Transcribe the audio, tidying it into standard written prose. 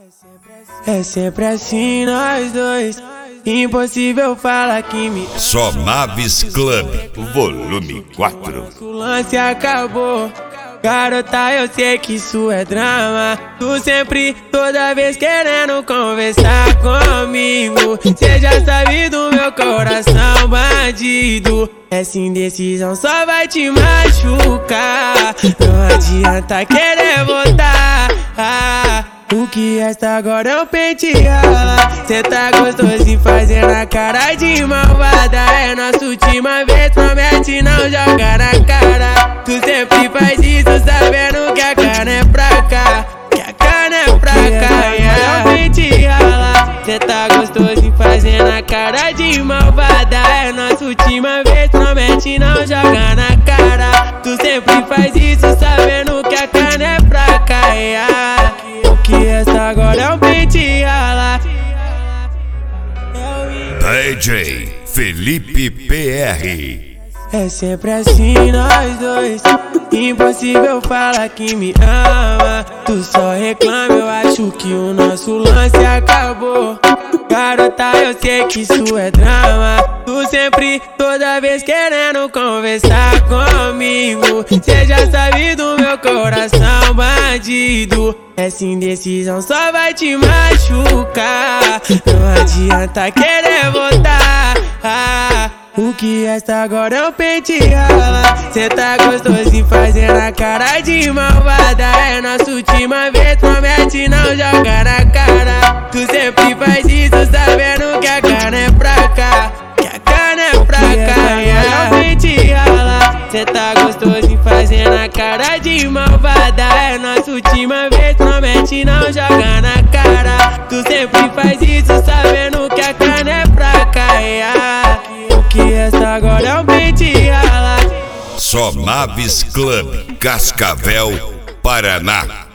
É sempre assim nós dois, impossível falar que me ama. Só Naves Club, volume 4. O lance acabou, garota, eu sei que isso é drama. Tu sempre, toda vez querendo conversar comigo. Cê já sabe do meu coração bandido. Essa indecisão só vai te machucar. Não adianta querer voltar. O que resta agora é o pente rala. Cê tá gostosinho fazendo a cara de malvada. É nossa última vez, promete não jogar na cara. Tu sempre faz isso sabendo que a carne é pra cá, que a carne é pra cá. É o pente rala. Cê tá gostosinho fazendo a cara de malvada. É nossa última vez, promete não jogar na cara. Tu sempre faz isso sabendo que a carne é pra cá. O que resta agora é o pente rala. DJ Felipe PR. É sempre assim nós dois, impossível falar que me ama. Tu só reclama, eu acho que o nosso lance acabou. Garota, eu sei que isso é drama. Tu sempre, toda vez querendo conversar comigo. Cê já sabe do meu coração bandido. Essa indecisão só vai te machucar. Não adianta querer voltar. O que resta agora é o pente rala. Cê tá gostosinho fazendo a cara de malvada. É nossa última vez, promete não jogar na cara. Tu sempre faz isso sabendo que a carne é pra cá, que a carne é pra cá. É o pente rala. Cê tá gostosinho fazendo a cara de malvada. É nossa última vez, promete não jogar na cara. Tu sempre faz isso sabendo que a carne é pra cá. O que resta agora é o pente rala. Só Naves Club, Cascavel, Paraná.